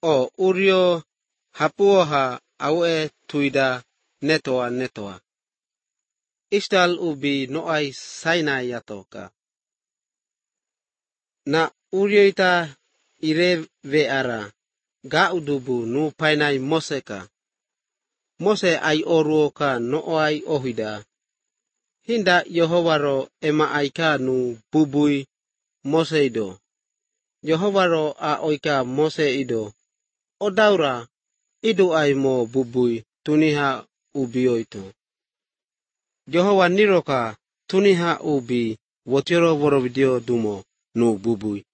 O urio hapuoha awe tuida netoa. Istal ubi noai Sinai yatoka. Na urioita ireve ara. Ga udubu nu painai Moseka. Mose ai oruoka noai ohida. Hinda Yehovaro ema aika nu bubui Mose ido. Yehovaro a oika Mose ido. Odaura idu ai mo bubui tuniha ubi oito. Yehova niroka tuniha ubi wotioro vorovidio dumo nu bubui.